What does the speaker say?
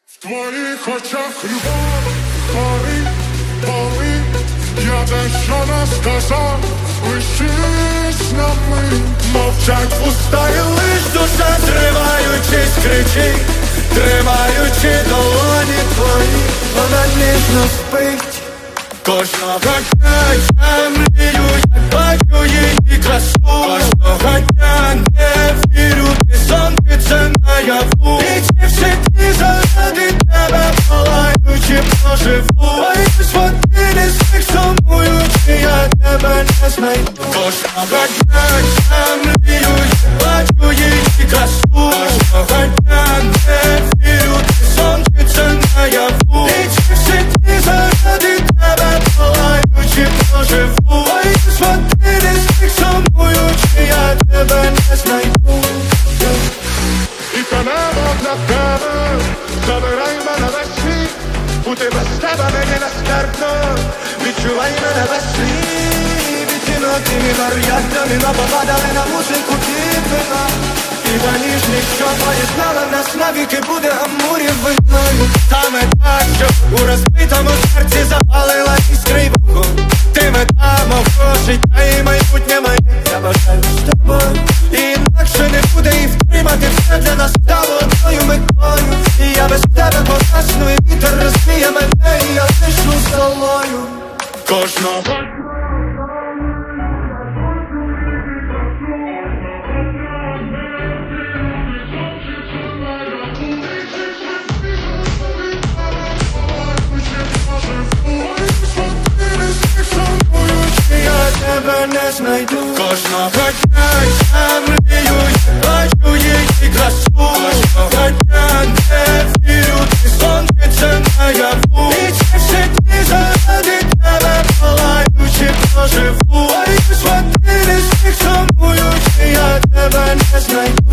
В твоїх очах любов горить, я дещо не сказав, лишись на мить. Мовчать вуста і лиш душа, зриваючись, кричить, тримаючи долоні твої, вона ніжно спить. Кожного дня я мрію, як бачу її красу. Кожного дня не вірю, ти сон, ти це наяву. І ці всі дні заради тебе палаючи проживу. Боюсь води з них сумуючи, я тебе не знайду. Кожного дня я мрію, як бачу її красу. Кожного дня не вірю, ти сон, ти це наяву. І ці всі дні заради тебе палаючи проживу. Боюсь води з них сумуючи, я тебе не знайду. І та небо для тебе, забирай мене весь світ, бути без тебе мені нестерпно. Відчувай мене весь світ, відтінок і вар'ятами нападали на музику тіпина. І та ніжність, що поєднала нас навіки, буде амурів виною. Та мета, що у розбитому серці запалила іскри й вогонь. Ти мета мого життя і майбутнє моє. Я бажаю з тобою, і інакше не буде і втримати. Все для нас стало одною метою. І я без тебе погасну, і вітер розвіє мене, і я дишу золою. Кожного тебе не знайду. Кожного дня я мрію, я бачу її красу. Кожного дня не вірю, ти сон, ти це наяву. І ці всі дні заради тебе палаючи проживу. Боюсь води з них сумуючи, я тебе не знайду.